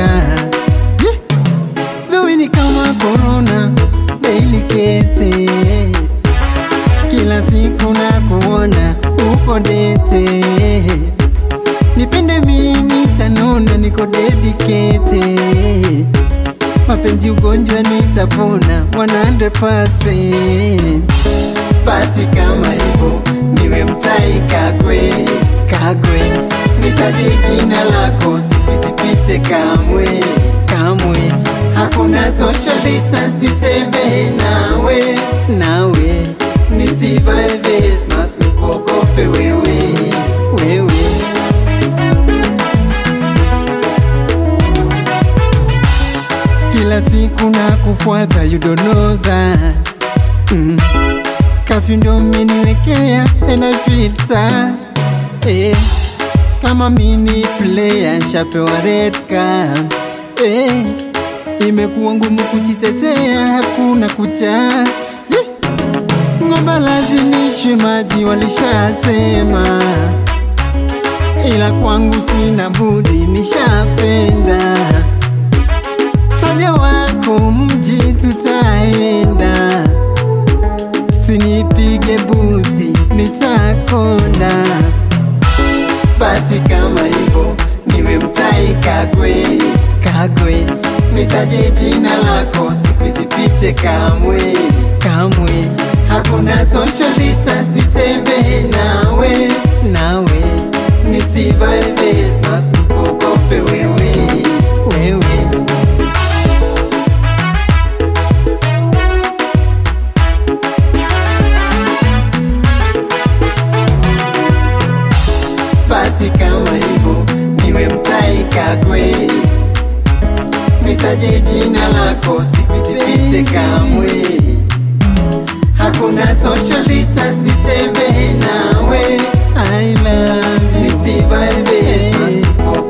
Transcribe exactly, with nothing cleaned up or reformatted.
yeah. Though ni kama corona daily case, kila siku na kuona uko dete. Nipende mimi tanona niko dedicated, mapenzi ugonjwa nitapona one hundred percent. Basi kama hivyo niwe mtai Kagwe, Kagwe, nitaje jina lako siku isipite kamwe, kamwe. Hakuna social distance, nitembe nawe, nawe. Nisivae face mask nikuogope wewe, wewe. Kila siku na kufuata, you don't know that. mm. Curfew ndo umeniwekea and I feel sad, eh. Kama mini player shapewa red card, eh. Imekuwa ngumu kujitetea, hakuna kucha, yeah. Ngomba lazimishwe maji walishasema, ila kwangu sina budi nishapenda. Taja wako mji tutaenda, sinipige buti nitakonda. Basi kama hivyo niwe mtai Kagwe, Kagwe, nitaje jina lako siku isipite kamwe, kamwe. Hakuna social distance, nitembe nawe, nawe. Nisivae face mask nikuogope wewe, wewe. Basi kama hivyo niwe mtai Kagwe, nitaje jina lako siku isipite kamwe. Hakuna social distance, nitembe nawe, I love you. Nisivae face mask